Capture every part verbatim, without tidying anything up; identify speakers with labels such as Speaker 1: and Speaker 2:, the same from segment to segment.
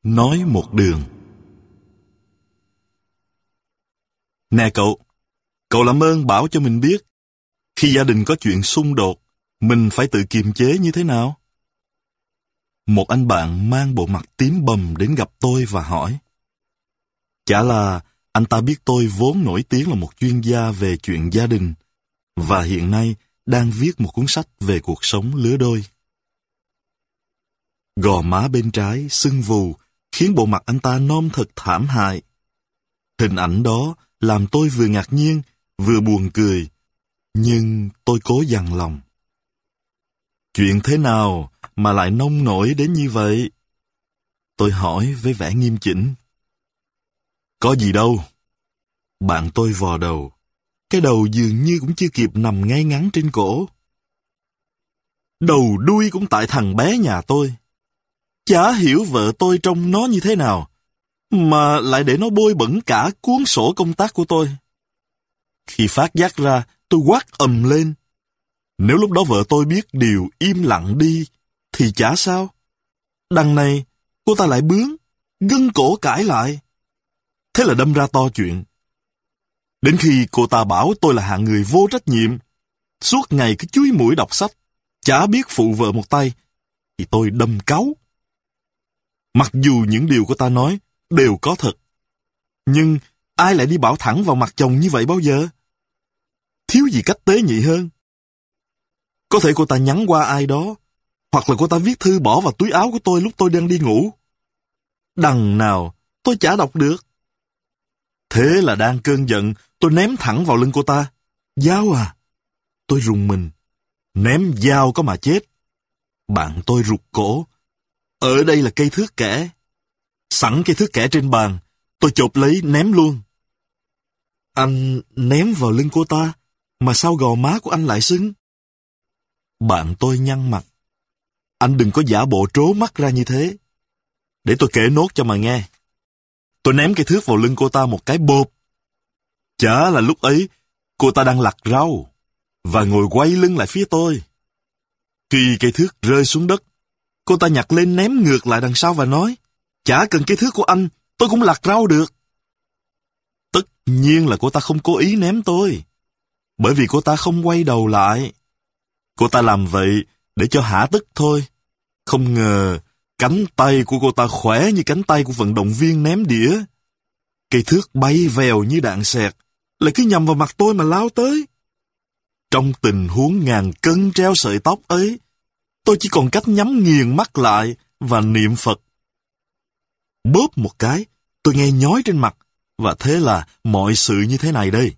Speaker 1: Nói một đường. Nè cậu, cậu làm ơn bảo cho mình biết, khi gia đình có chuyện xung đột, mình phải tự kiềm chế như thế nào? Một anh bạn mang bộ mặt tím bầm đến gặp tôi và hỏi. Chả là anh ta biết tôi vốn nổi tiếng là một chuyên gia về chuyện gia đình, và hiện nay đang viết một cuốn sách về cuộc sống lứa đôi. Gò má bên trái sưng vù, khiến bộ mặt anh ta non thật thảm hại. Hình ảnh đó làm tôi vừa ngạc nhiên, vừa buồn cười, nhưng tôi cố dằn lòng. Chuyện thế nào mà lại nông nổi đến như vậy? Tôi hỏi với vẻ nghiêm chỉnh. Có gì đâu. Bạn tôi vò đầu. Cái đầu dường như cũng chưa kịp nằm ngay ngắn trên cổ. Đầu đuôi cũng tại thằng bé nhà tôi. Chả hiểu vợ tôi trông nó như thế nào, mà lại để nó bôi bẩn cả cuốn sổ công tác của tôi. Khi phát giác ra, tôi quát ầm lên. Nếu lúc đó vợ tôi biết điều im lặng đi, thì chả sao. Đằng này, cô ta lại bướng, gân cổ cãi lại. Thế là đâm ra to chuyện. Đến khi cô ta bảo tôi là hạng người vô trách nhiệm, suốt ngày cứ chúi mũi đọc sách, chả biết phụ vợ một tay, thì tôi đâm cáu. Mặc dù những điều cô ta nói đều có thật, nhưng ai lại đi bảo thẳng vào mặt chồng như vậy bao giờ? Thiếu gì cách tế nhị hơn. Có thể cô ta nhắn qua ai đó, hoặc là cô ta viết thư bỏ vào túi áo của tôi lúc tôi đang đi ngủ. Đằng nào tôi chả đọc được. Thế là đang cơn giận, tôi ném thẳng vào lưng cô ta. Dao à? Tôi rùng mình. Ném dao có mà chết. Bạn tôi rụt cổ. Ở đây là cây thước kẻ. Sẵn cây thước kẻ trên bàn, tôi chộp lấy ném luôn. Anh ném vào lưng cô ta, mà sao gò má của anh lại sưng? Bạn tôi nhăn mặt. Anh đừng có giả bộ trố mắt ra như thế. Để tôi kể nốt cho mà nghe. Tôi ném cây thước vào lưng cô ta một cái bộp. Chả là lúc ấy, cô ta đang lặt rau, và ngồi quay lưng lại phía tôi. Khi cây thước rơi xuống đất, cô ta nhặt lên ném ngược lại đằng sau và nói, chả cần cây thước của anh, tôi cũng lặt rau được. Tất nhiên là cô ta không cố ý ném tôi, bởi vì cô ta không quay đầu lại. Cô ta làm vậy để cho hả tức thôi. Không ngờ, cánh tay của cô ta khỏe như cánh tay của vận động viên ném đĩa. Cây thước bay vèo như đạn xẹt, lại cứ nhằm vào mặt tôi mà lao tới. Trong tình huống ngàn cân treo sợi tóc ấy, tôi chỉ còn cách nhắm nghiền mắt lại và niệm Phật. Bóp một cái, tôi nghe nhói trên mặt, và thế là mọi sự như thế này đây.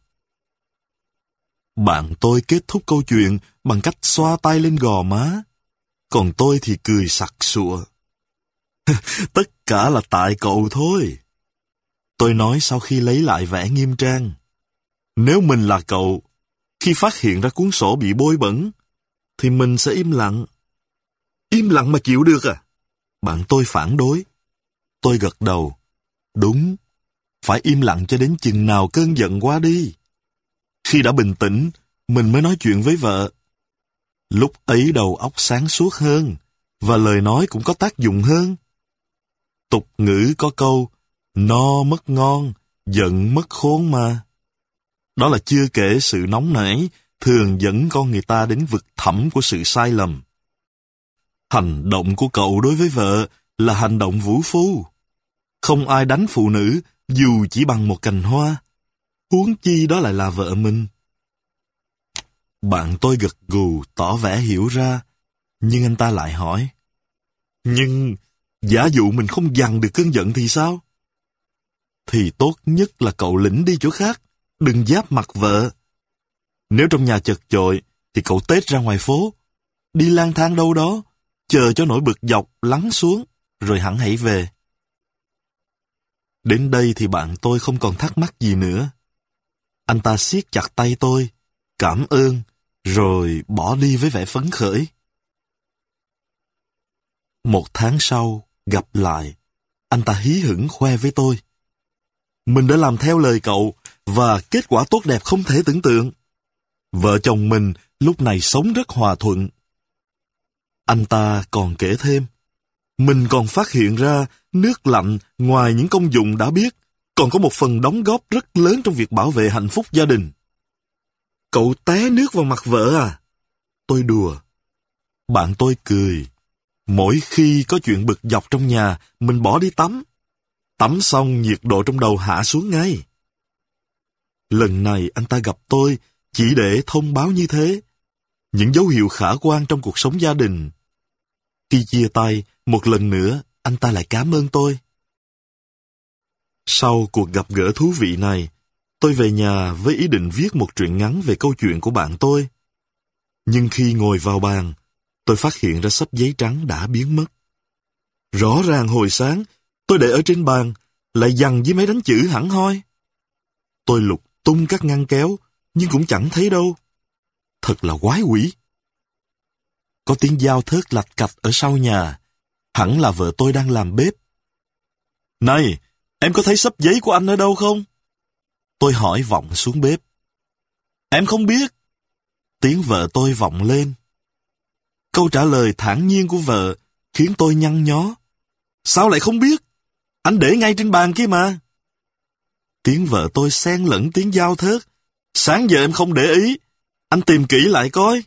Speaker 1: Bạn tôi kết thúc câu chuyện bằng cách xoa tay lên gò má, còn tôi thì cười sặc sụa. Tất cả là tại cậu thôi. Tôi nói sau khi lấy lại vẻ nghiêm trang. Nếu mình là cậu, khi phát hiện ra cuốn sổ bị bôi bẩn, thì mình sẽ im lặng. Im lặng mà chịu được à? Bạn tôi phản đối. Tôi gật đầu. Đúng, phải im lặng cho đến chừng nào cơn giận qua đi. Khi đã bình tĩnh, mình mới nói chuyện với vợ. Lúc ấy đầu óc sáng suốt hơn, và lời nói cũng có tác dụng hơn. Tục ngữ có câu, no mất ngon, giận mất khôn mà. Đó là chưa kể sự nóng nảy, thường dẫn con người ta đến vực thẳm của sự sai lầm. Hành động của cậu đối với vợ là hành động vũ phu. Không ai đánh phụ nữ dù chỉ bằng một cành hoa, huống chi đó lại là vợ mình. Bạn tôi gật gù tỏ vẻ hiểu ra, nhưng anh ta lại hỏi. Nhưng giả dụ mình không dằn được cơn giận thì sao? Thì tốt nhất là cậu lĩnh đi chỗ khác, đừng giáp mặt vợ. Nếu trong nhà chật chội, thì cậu tết ra ngoài phố, đi lang thang đâu đó, chờ cho nỗi bực dọc lắng xuống, rồi hẵng hãy về. Đến đây thì bạn tôi không còn thắc mắc gì nữa. Anh ta siết chặt tay tôi, cảm ơn, rồi bỏ đi với vẻ phấn khởi. Một tháng sau, gặp lại, anh ta hí hửng khoe với tôi. Mình đã làm theo lời cậu, và kết quả tốt đẹp không thể tưởng tượng. Vợ chồng mình lúc này sống rất hòa thuận. Anh ta còn kể thêm, Mình còn phát hiện ra nước lạnh ngoài những công dụng đã biết, còn có một phần đóng góp rất lớn trong việc bảo vệ hạnh phúc gia đình. Cậu té nước vào mặt vợ à? Tôi đùa. Bạn tôi cười. Mỗi khi có chuyện bực dọc trong nhà, mình bỏ đi tắm. Tắm xong nhiệt độ trong đầu hạ xuống ngay. Lần này anh ta gặp tôi chỉ để thông báo như thế. Những dấu hiệu khả quan trong cuộc sống gia đình. Khi chia tay, một lần nữa, anh ta lại cảm ơn tôi. Sau cuộc gặp gỡ thú vị này, tôi về nhà với ý định viết một truyện ngắn về câu chuyện của bạn tôi. Nhưng khi ngồi vào bàn, tôi phát hiện ra xấp giấy trắng đã biến mất. Rõ ràng hồi sáng, tôi để ở trên bàn, lại dằn với máy đánh chữ hẳn hoi. Tôi lục tung các ngăn kéo, nhưng cũng chẳng thấy đâu. Thật là quái quỷ. Có tiếng dao thớt lạch cạch ở sau nhà. Hẳn là vợ tôi đang làm bếp. Này, em có thấy xấp giấy của anh ở đâu không? Tôi hỏi vọng xuống bếp. Em không biết. Tiếng vợ tôi vọng lên. Câu trả lời thản nhiên của vợ khiến tôi nhăn nhó. Sao lại không biết? Anh để ngay trên bàn kia mà. Tiếng vợ tôi xen lẫn tiếng dao thớt. Sáng giờ em không để ý. Anh tìm kỹ lại coi.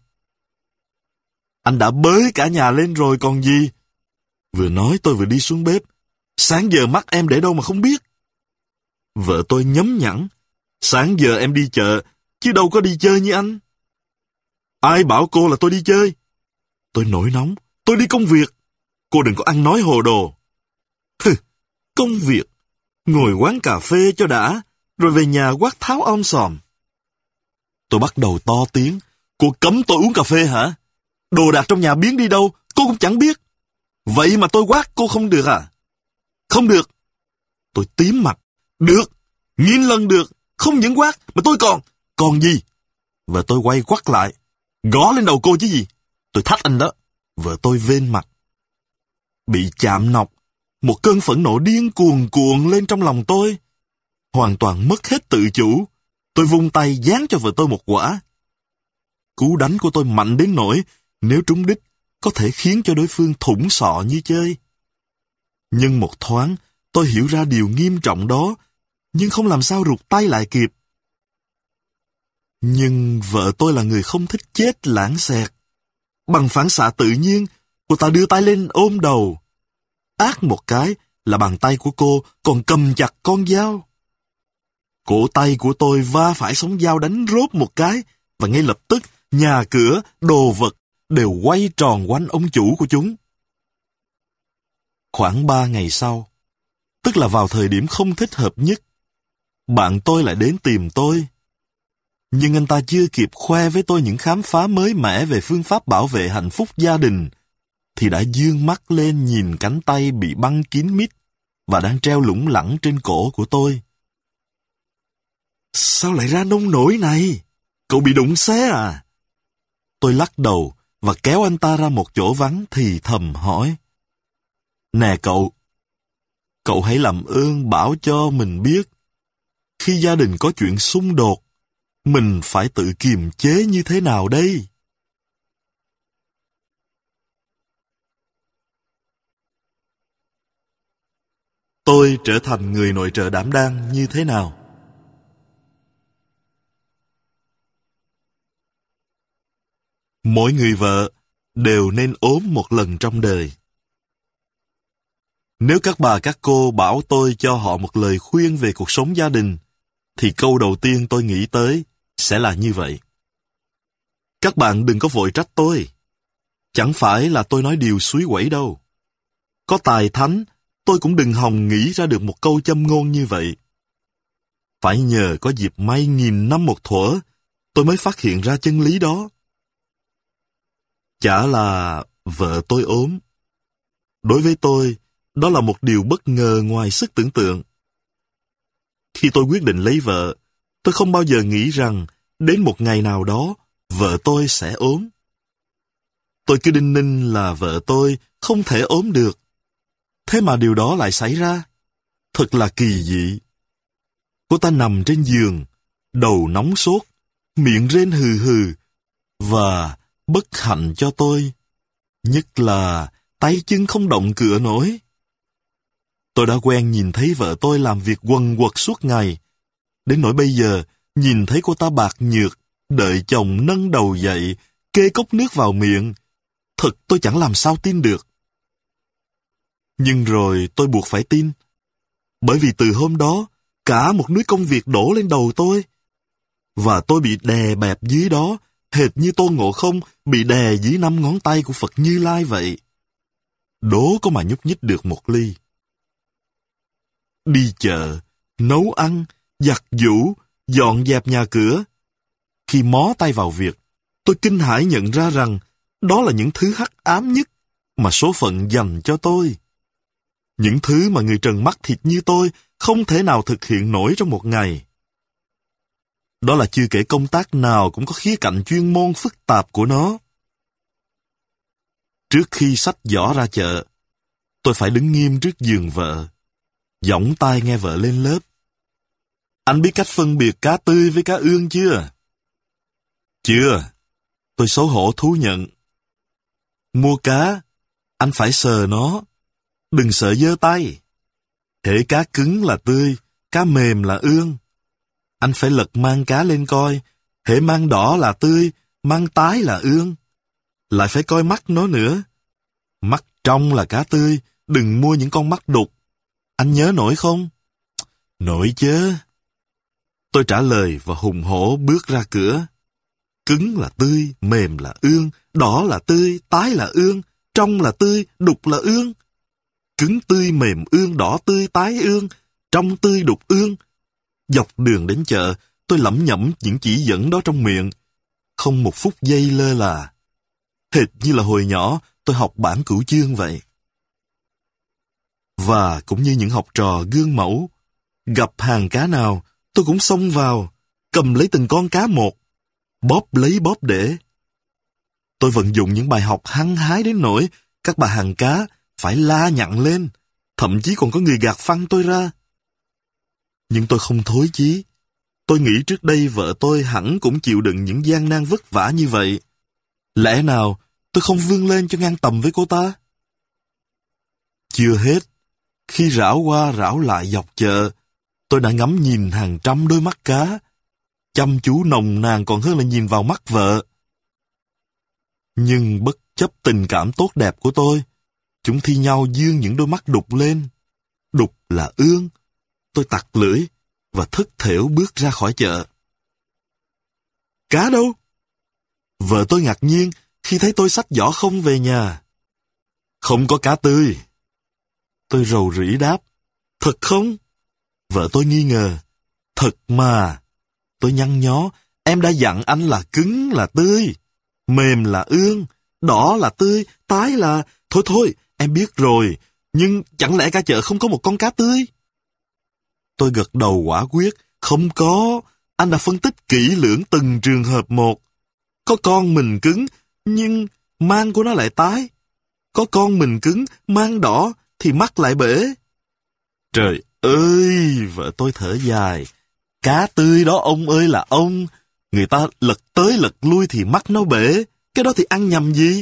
Speaker 1: Anh đã bới cả nhà lên rồi còn gì. Vừa nói tôi vừa đi xuống bếp. Sáng giờ mắt em để đâu mà không biết. Vợ tôi nhấm nhẵn. Sáng giờ em đi chợ, chứ đâu có đi chơi như anh. Ai bảo cô là tôi đi chơi? Tôi nổi nóng. Tôi đi công việc. Cô đừng có ăn nói hồ đồ. Hừ, công việc. Ngồi quán cà phê cho đã, rồi về nhà quát tháo om sòm. Tôi bắt đầu to tiếng. Cô cấm tôi uống cà phê hả? Đồ đạc trong nhà biến đi đâu, cô cũng chẳng biết. Vậy mà tôi quát cô không được à? Không được. Tôi tím mặt. Được. Nghìn lần được. Không những quát, mà tôi còn... Còn gì? Và tôi quay quắt lại. Gõ lên đầu cô chứ gì? Tôi thách anh đó. Vợ tôi vên mặt. Bị chạm nọc. Một cơn phẫn nộ điên cuồng cuộn lên trong lòng tôi. Hoàn toàn mất hết tự chủ. Tôi vung tay giáng cho vợ tôi một quả. Cú đánh của tôi mạnh đến nỗi nếu trúng đích có thể khiến cho đối phương thủng sọ như chơi. Nhưng một thoáng tôi hiểu ra điều nghiêm trọng đó, nhưng không làm sao rụt tay lại kịp. Nhưng vợ tôi là người không thích chết lãng xẹt. Bằng phản xạ tự nhiên, cô ta đưa tay lên ôm đầu. Ác một cái là bàn tay của cô còn cầm chặt con dao. Cổ tay của tôi va phải sóng dao đánh rốt một cái, và ngay lập tức nhà cửa, đồ vật đều quay tròn quanh ông chủ của chúng. Khoảng ba ngày sau, tức là vào thời điểm không thích hợp nhất, bạn tôi lại đến tìm tôi. Nhưng anh ta chưa kịp khoe với tôi những khám phá mới mẻ về phương pháp bảo vệ hạnh phúc gia đình, thì đã dương mắt lên nhìn cánh tay bị băng kín mít và đang treo lủng lẳng trên cổ của tôi. Sao lại ra nông nổi này? Cậu bị đụng xé à? Tôi lắc đầu và kéo anh ta ra một chỗ vắng thì thầm hỏi. Nè cậu, cậu hãy làm ơn bảo cho mình biết, khi gia đình có chuyện xung đột, mình phải tự kiềm chế như thế nào đây? Tôi trở thành người nội trợ đảm đang như thế nào? Mỗi người vợ đều nên ốm một lần trong đời. Nếu các bà các cô bảo tôi cho họ một lời khuyên về cuộc sống gia đình, thì câu đầu tiên tôi nghĩ tới sẽ là như vậy. Các bạn đừng có vội trách tôi. Chẳng phải là tôi nói điều suối quẩy đâu. Có tài thánh, tôi cũng đừng hòng nghĩ ra được một câu châm ngôn như vậy. Phải nhờ có dịp may nghìn năm một thuở, tôi mới phát hiện ra chân lý đó. Chả là vợ tôi ốm. Đối với tôi, đó là một điều bất ngờ ngoài sức tưởng tượng. Khi tôi quyết định lấy vợ, tôi không bao giờ nghĩ rằng đến một ngày nào đó, vợ tôi sẽ ốm. Tôi cứ đinh ninh là vợ tôi không thể ốm được. Thế mà điều đó lại xảy ra. Thật là kỳ dị. Cô ta nằm trên giường, đầu nóng sốt, miệng rên hừ hừ, và bất hạnh cho tôi, nhất là tay chân không động cựa nổi. Tôi đã quen nhìn thấy vợ tôi làm việc quần quật suốt ngày. Đến nỗi bây giờ, nhìn thấy cô ta bạc nhược, đợi chồng nâng đầu dậy, kê cốc nước vào miệng. Thật tôi chẳng làm sao tin được. Nhưng rồi tôi buộc phải tin. Bởi vì từ hôm đó, cả một núi công việc đổ lên đầu tôi. Và tôi bị đè bẹp dưới đó, hệt như Tôn Ngộ Không bị đè dưới năm ngón tay của Phật Như Lai vậy. Đố có mà nhúc nhích được một ly. Đi chợ, nấu ăn, giặt giũ, dọn dẹp nhà cửa. Khi mó tay vào việc, tôi kinh hãi nhận ra rằng đó là những thứ hắc ám nhất mà số phận dành cho tôi. Những thứ mà người trần mắt thịt như tôi không thể nào thực hiện nổi trong một ngày. Đó là chưa kể công tác nào cũng có khía cạnh chuyên môn phức tạp của nó. Trước khi xách giỏ ra chợ, tôi phải đứng nghiêm trước giường vợ, giỏng tai nghe vợ lên lớp. Anh biết cách phân biệt cá tươi với cá ương chưa? Chưa. Tôi xấu hổ thú nhận. Mua cá, anh phải sờ nó. Đừng sợ giơ tay. Hễ cá cứng là tươi, cá mềm là ương. Anh phải lật mang cá lên coi. Hễ mang đỏ là tươi, mang tái là ương. Lại phải coi mắt nó nữa. Mắt trong là cá tươi, đừng mua những con mắt đục. Anh nhớ nổi không? Nổi chứ. Tôi trả lời và hùng hổ bước ra cửa. Cứng là tươi, mềm là ương, đỏ là tươi, tái là ương, trong là tươi, đục là ương. Cứng tươi, mềm ương, đỏ tươi, tái ương, trong tươi, đục ương. Dọc đường đến chợ, tôi lẩm nhẩm những chỉ dẫn đó trong miệng. Không một phút giây lơ là. Hệt như là hồi nhỏ tôi học bản cửu chương vậy. Và cũng như những học trò gương mẫu, gặp hàng cá nào, tôi cũng xông vào, cầm lấy từng con cá một, bóp lấy bóp để. Tôi vận dụng những bài học hăng hái đến nỗi các bà hàng cá phải la nhặng lên, thậm chí còn có người gạt phăng tôi ra. Nhưng tôi không thối chí. Tôi nghĩ trước đây vợ tôi hẳn cũng chịu đựng những gian nan vất vả như vậy. Lẽ nào tôi không vươn lên cho ngang tầm với cô ta? Chưa hết, khi rảo qua rảo lại dọc chợ, tôi đã ngắm nhìn hàng trăm đôi mắt cá, chăm chú nồng nàn còn hơn là nhìn vào mắt vợ. Nhưng bất chấp tình cảm tốt đẹp của tôi, chúng thi nhau dương những đôi mắt đục lên. Đục là ương. Tôi tặc lưỡi và thất thểu bước ra khỏi chợ. Cá đâu? Vợ tôi ngạc nhiên khi thấy tôi xách giỏ không về nhà. Không có cá tươi. Tôi rầu rĩ đáp. Thật không? Vợ tôi nghi ngờ. Thật mà. Tôi nhăn nhó. Em đã dặn anh là cứng là tươi, mềm là ương, đỏ là tươi, tái là... Thôi thôi, em biết rồi. Nhưng chẳng lẽ cả chợ không có một con cá tươi? Tôi gật đầu quả quyết. Không có. Anh đã phân tích kỹ lưỡng từng trường hợp một. Có con mình cứng, nhưng mang của nó lại tái. Có con mình cứng, mang đỏ, thì mắt lại bể. Trời ơi, vợ tôi thở dài. Cá tươi đó ông ơi là ông. Người ta lật tới lật lui thì mắt nó bể. Cái đó thì ăn nhầm gì?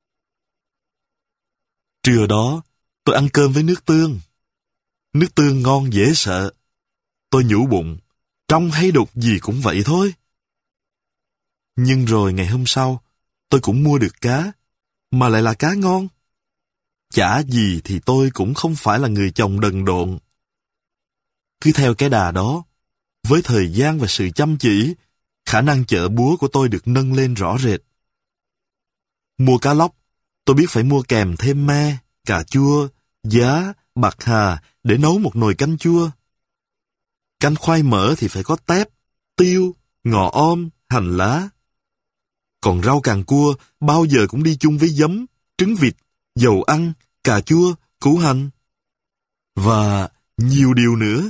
Speaker 1: Trưa đó, tôi ăn cơm với nước tương. Nước tương ngon dễ sợ. Tôi nhủ bụng, trong hay đục gì cũng vậy thôi. Nhưng rồi ngày hôm sau, tôi cũng mua được cá, mà lại là cá ngon. Chả gì thì tôi cũng không phải là người chồng đần độn. Cứ theo cái đà đó, với thời gian và sự chăm chỉ, khả năng chợ búa của tôi được nâng lên rõ rệt. Mua cá lóc, tôi biết phải mua kèm thêm me, cà chua, giá, bạc hà để nấu một nồi canh chua. Canh khoai mỡ thì phải có tép, tiêu, ngò om, hành lá. Còn rau càng cua bao giờ cũng đi chung với giấm, trứng vịt, dầu ăn, cà chua, củ hành. Và nhiều điều nữa.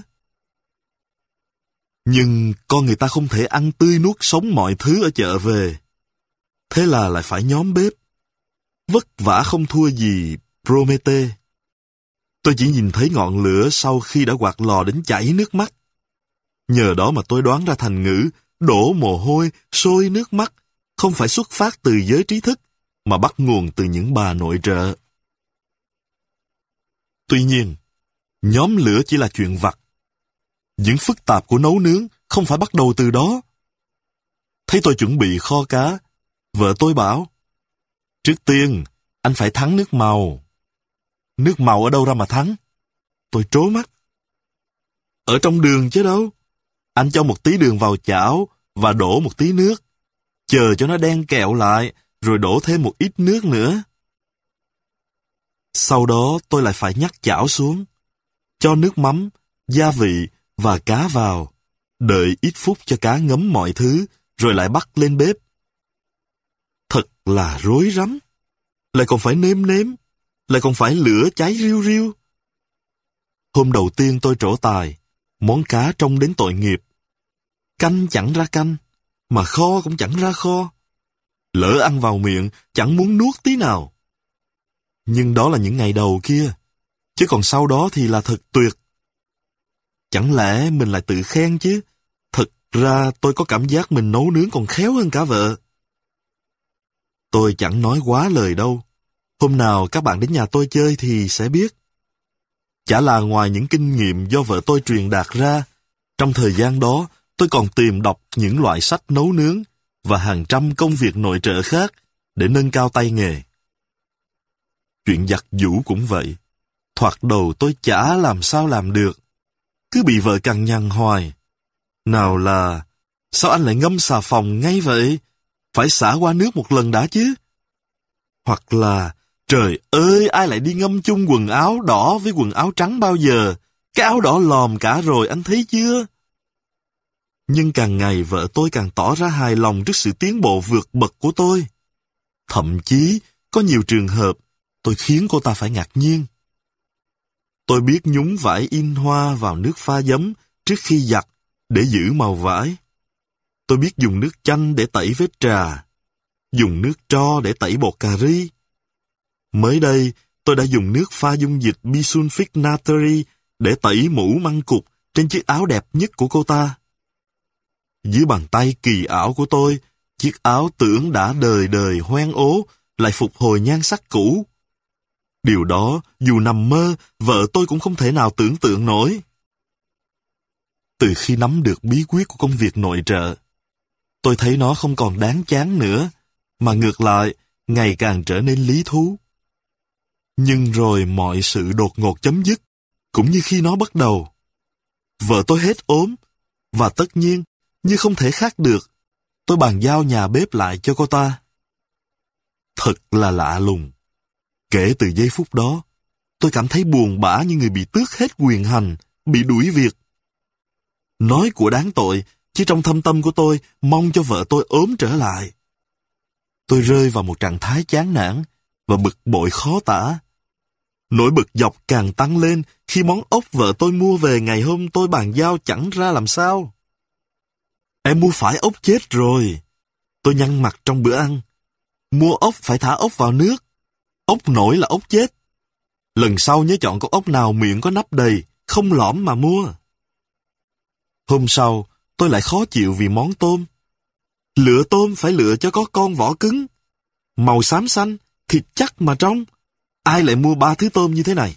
Speaker 1: Nhưng con người ta không thể ăn tươi nuốt sống mọi thứ ở chợ về. Thế là lại phải nhóm bếp. Vất vả không thua gì Promete. Tôi chỉ nhìn thấy ngọn lửa sau khi đã quạt lò đến chảy nước mắt. Nhờ đó mà tôi đoán ra thành ngữ đổ mồ hôi, sôi nước mắt không phải xuất phát từ giới trí thức, mà bắt nguồn từ những bà nội trợ. Tuy nhiên, nhóm lửa chỉ là chuyện vặt. Những phức tạp của nấu nướng không phải bắt đầu từ đó. Thấy tôi chuẩn bị kho cá, vợ tôi bảo, trước tiên, anh phải thắng nước màu. Nước màu ở đâu ra mà thắng? Tôi trố mắt. Ở trong đường chứ đâu. Anh cho một tí đường vào chảo và đổ một tí nước. Chờ cho nó đen kẹo lại, rồi đổ thêm một ít nước nữa. Sau đó tôi lại phải nhắc chảo xuống, cho nước mắm, gia vị và cá vào, đợi ít phút cho cá ngấm mọi thứ, rồi lại bắt lên bếp. Thật là rối rắm. Lại còn phải nêm nếm, lại còn phải lửa cháy riu riu. Hôm đầu tiên tôi trổ tài, món cá trông đến tội nghiệp. Canh chẳng ra canh, mà kho cũng chẳng ra kho. Lỡ ăn vào miệng, chẳng muốn nuốt tí nào. Nhưng đó là những ngày đầu kia, chứ còn sau đó thì là thật tuyệt. Chẳng lẽ mình lại tự khen chứ? Thật ra tôi có cảm giác mình nấu nướng còn khéo hơn cả vợ. Tôi chẳng nói quá lời đâu. Hôm nào các bạn đến nhà tôi chơi thì sẽ biết. Chả là ngoài những kinh nghiệm do vợ tôi truyền đạt ra, trong thời gian đó tôi còn tìm đọc những loại sách nấu nướng và hàng trăm công việc nội trợ khác để nâng cao tay nghề. Chuyện giặt giũ cũng vậy. Thoạt đầu tôi chả làm sao làm được. Cứ bị vợ cằn nhằn hoài. Nào là, sao anh lại ngâm xà phòng ngay vậy? Phải xả qua nước một lần đã chứ. Hoặc là, trời ơi, ai lại đi ngâm chung quần áo đỏ với quần áo trắng bao giờ? Cái áo đỏ lòm cả rồi, anh thấy chưa? Nhưng càng ngày vợ tôi càng tỏ ra hài lòng trước sự tiến bộ vượt bậc của tôi. Thậm chí, có nhiều trường hợp, tôi khiến cô ta phải ngạc nhiên. Tôi biết nhúng vải in hoa vào nước pha giấm trước khi giặt để giữ màu vải. Tôi biết dùng nước chanh để tẩy vết trà, dùng nước tro để tẩy bột cà ri. Mới đây, tôi đã dùng nước pha dung dịch bisulfite natri để tẩy mũ măng cụt trên chiếc áo đẹp nhất của cô ta. Dưới bàn tay kỳ ảo của tôi, chiếc áo tưởng đã đời đời hoen ố lại phục hồi nhan sắc cũ. Điều đó, dù nằm mơ, vợ tôi cũng không thể nào tưởng tượng nổi. Từ khi nắm được bí quyết của công việc nội trợ, tôi thấy nó không còn đáng chán nữa, mà ngược lại, ngày càng trở nên lý thú. Nhưng rồi mọi sự đột ngột chấm dứt, cũng như khi nó bắt đầu. Vợ tôi hết ốm, và tất nhiên, như không thể khác được, tôi bàn giao nhà bếp lại cho cô ta. Thật là lạ lùng. Kể từ giây phút đó, tôi cảm thấy buồn bã như người bị tước hết quyền hành, bị đuổi việc. Nói của đáng tội, chứ trong thâm tâm của tôi mong cho vợ tôi ốm trở lại. Tôi rơi vào một trạng thái chán nản và bực bội khó tả. Nỗi bực dọc càng tăng lên khi món ốc vợ tôi mua về ngày hôm tôi bàn giao chẳng ra làm sao. Em mua phải ốc chết rồi. Tôi nhăn mặt trong bữa ăn. Mua ốc phải thả ốc vào nước. Ốc nổi là ốc chết. Lần sau nhớ chọn con ốc nào miệng có nắp đầy, không lõm mà mua. Hôm sau, tôi lại khó chịu vì món tôm. Lựa tôm phải lựa cho có con vỏ cứng. Màu xám xanh, thịt chắc mà trong. Ai lại mua ba thứ tôm như thế này?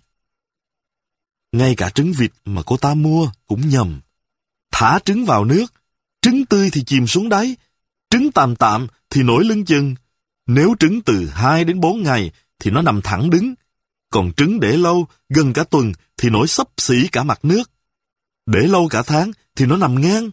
Speaker 1: Ngay cả trứng vịt mà cô ta mua cũng nhầm. Thả trứng vào nước, trứng tươi thì chìm xuống đáy, trứng tạm tạm thì nổi lưng chừng. Nếu trứng từ hai đến bốn ngày thì nó nằm thẳng đứng, còn trứng để lâu, gần cả tuần thì nổi xấp xỉ cả mặt nước. Để lâu cả tháng thì nó nằm ngang.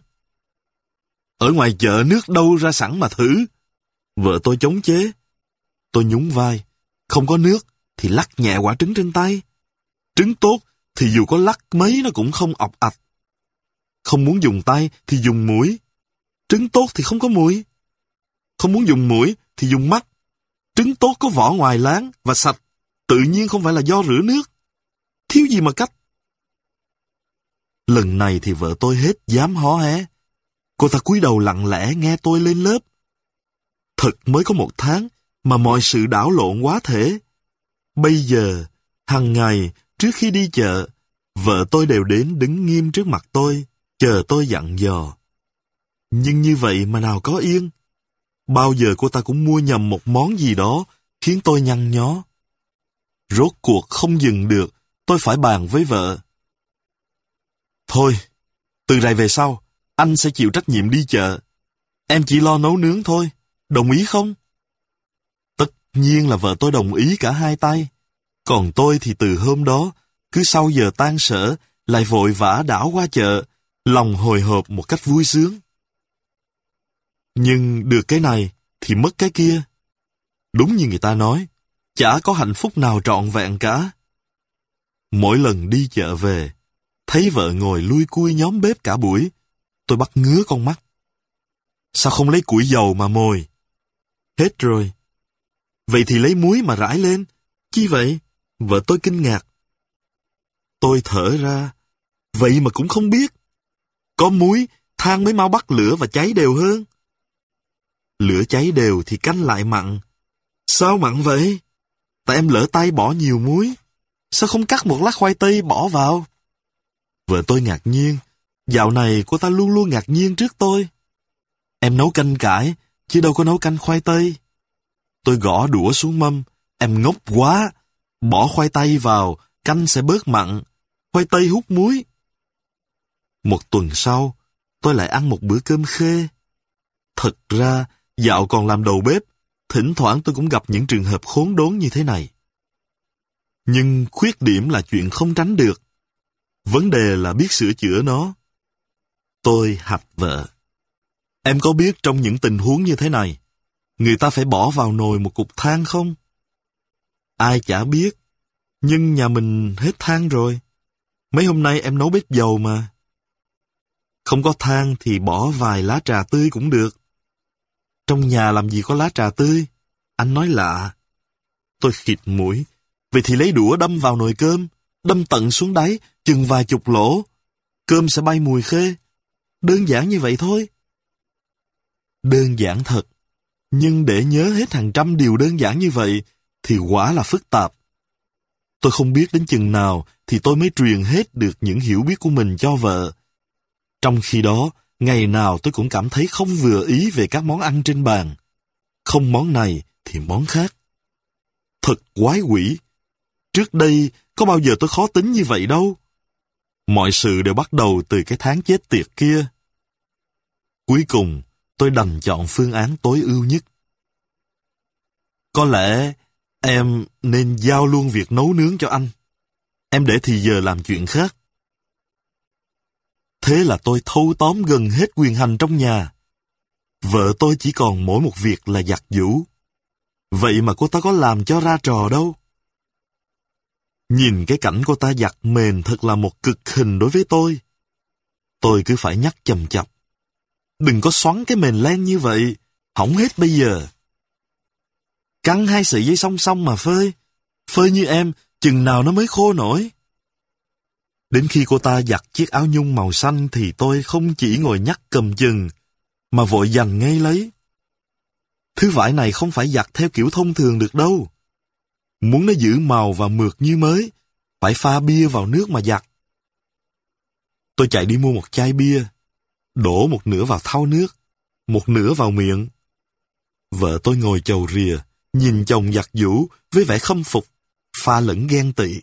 Speaker 1: Ở ngoài chợ nước đâu ra sẵn mà thử. Vợ tôi chống chế. Tôi nhún vai. Không có nước thì lắc nhẹ quả trứng trên tay. Trứng tốt thì dù có lắc mấy nó cũng không ọc ạch. Không muốn dùng tay thì dùng mũi. Trứng tốt thì không có mũi. Không muốn dùng mũi thì dùng mắt. Trứng tốt có vỏ ngoài láng và sạch, tự nhiên không phải là do rửa nước. Thiếu gì mà cách. Lần này thì vợ tôi hết dám hó hé. Cô ta cúi đầu lặng lẽ nghe tôi lên lớp. Thật mới có một tháng mà mọi sự đảo lộn quá thể. Bây giờ, hàng ngày, trước khi đi chợ, vợ tôi đều đến đứng nghiêm trước mặt tôi, chờ tôi dặn dò. Nhưng như vậy mà nào có yên. Bao giờ cô ta cũng mua nhầm một món gì đó, khiến tôi nhăn nhó. Rốt cuộc không dừng được, tôi phải bàn với vợ. Thôi, từ này về sau, anh sẽ chịu trách nhiệm đi chợ. Em chỉ lo nấu nướng thôi, đồng ý không? Tất nhiên là vợ tôi đồng ý cả hai tay. Còn tôi thì từ hôm đó, cứ sau giờ tan sở, lại vội vã đảo qua chợ, lòng hồi hộp một cách vui sướng. Nhưng được cái này thì mất cái kia. Đúng như người ta nói, chả có hạnh phúc nào trọn vẹn cả. Mỗi lần đi chợ về, thấy vợ ngồi lui cui nhóm bếp cả buổi, tôi bắt ngứa con mắt. Sao không lấy củi dầu mà mồi? Hết rồi. Vậy thì lấy muối mà rải lên. Chi vậy? Vợ tôi kinh ngạc. Tôi thở ra. Vậy mà cũng không biết. Có muối, than mới mau bắt lửa và cháy đều hơn. Lửa cháy đều thì canh lại mặn. Sao mặn vậy? Tại em lỡ tay bỏ nhiều muối. Sao không cắt một lát khoai tây bỏ vào? Vợ tôi ngạc nhiên. Dạo này cô ta luôn luôn ngạc nhiên trước tôi. Em nấu canh cải, chứ đâu có nấu canh khoai tây. Tôi gõ đũa xuống mâm. Em ngốc quá. Bỏ khoai tây vào, canh sẽ bớt mặn. Khoai tây hút muối. Một tuần sau, tôi lại ăn một bữa cơm khê. Thật ra, dạo còn làm đầu bếp, thỉnh thoảng tôi cũng gặp những trường hợp khốn đốn như thế này. Nhưng khuyết điểm là chuyện không tránh được. Vấn đề là biết sửa chữa nó. Tôi hạch vợ. Em có biết trong những tình huống như thế này, người ta phải bỏ vào nồi một cục than không? Ai chả biết, nhưng nhà mình hết than rồi. Mấy hôm nay em nấu bếp dầu mà. Không có than thì bỏ vài lá trà tươi cũng được. Trong nhà làm gì có lá trà tươi? Anh nói lạ. Tôi khịt mũi. Vậy thì lấy đũa đâm vào nồi cơm, đâm tận xuống đáy, chừng vài chục lỗ. Cơm sẽ bay mùi khê. Đơn giản như vậy thôi. Đơn giản thật. Nhưng để nhớ hết hàng trăm điều đơn giản như vậy thì quả là phức tạp. Tôi không biết đến chừng nào thì tôi mới truyền hết được những hiểu biết của mình cho vợ. Trong khi đó, ngày nào tôi cũng cảm thấy không vừa ý về các món ăn trên bàn. Không món này thì món khác. Thật quái quỷ. Trước đây, có bao giờ tôi khó tính như vậy đâu. Mọi sự đều bắt đầu từ cái tháng chết tiệt kia. Cuối cùng, tôi đành chọn phương án tối ưu nhất. Có lẽ em nên giao luôn việc nấu nướng cho anh. Em để thì giờ làm chuyện khác. Thế là tôi thâu tóm gần hết quyền hành trong nhà. Vợ tôi chỉ còn mỗi một việc là giặt giũ. Vậy mà cô ta có làm cho ra trò đâu. Nhìn cái cảnh cô ta giặt mền thật là một cực hình đối với tôi. Tôi cứ phải nhắc chầm chập. Đừng có xoắn cái mền len như vậy, hỏng hết bây giờ. Căng hai sợi dây song song mà phơi. Phơi như em, chừng nào nó mới khô nổi. Đến khi cô ta giặt chiếc áo nhung màu xanh thì tôi không chỉ ngồi nhắc cầm chừng, mà vội giành ngay lấy. Thứ vải này không phải giặt theo kiểu thông thường được đâu. Muốn nó giữ màu và mượt như mới, phải pha bia vào nước mà giặt. Tôi chạy đi mua một chai bia, đổ một nửa vào thau nước, một nửa vào miệng. Vợ tôi ngồi chầu rìa, nhìn chồng giặt giũ với vẻ khâm phục, pha lẫn ghen tị.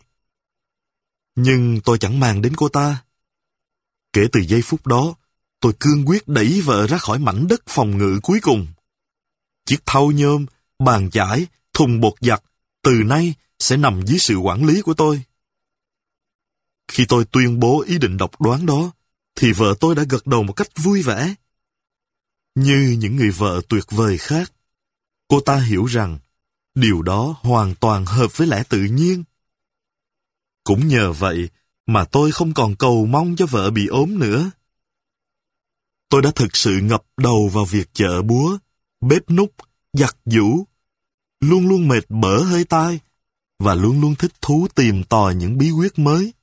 Speaker 1: Nhưng tôi chẳng màng đến cô ta. Kể từ giây phút đó, tôi cương quyết đẩy vợ ra khỏi mảnh đất phòng ngự cuối cùng. Chiếc thau nhôm, bàn chải, thùng bột giặt, từ nay sẽ nằm dưới sự quản lý của tôi. Khi tôi tuyên bố ý định độc đoán đó, thì vợ tôi đã gật đầu một cách vui vẻ. Như những người vợ tuyệt vời khác, cô ta hiểu rằng điều đó hoàn toàn hợp với lẽ tự nhiên. Cũng nhờ vậy mà tôi không còn cầu mong cho vợ bị ốm nữa. Tôi đã thực sự ngập đầu vào việc chợ búa, bếp núc, giặt giũ, luôn luôn mệt bở hơi tai và luôn luôn thích thú tìm tòi những bí quyết mới.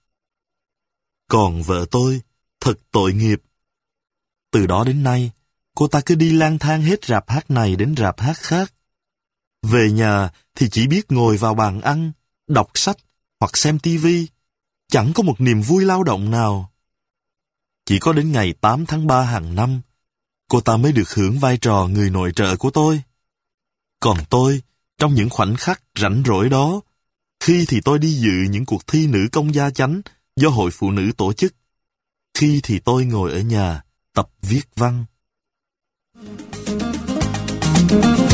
Speaker 1: Còn vợ tôi, thật tội nghiệp. Từ đó đến nay, cô ta cứ đi lang thang hết rạp hát này đến rạp hát khác. Về nhà thì chỉ biết ngồi vào bàn ăn, đọc sách hoặc xem tivi, chẳng có một niềm vui lao động nào. Chỉ có đến ngày tám tháng ba hàng năm, cô ta mới được hưởng vai trò người nội trợ của tôi. Còn tôi, trong những khoảnh khắc rảnh rỗi đó, Khi thì tôi đi dự những cuộc thi nữ công gia chánh do hội phụ nữ tổ chức. Khi thì tôi ngồi ở nhà tập viết văn.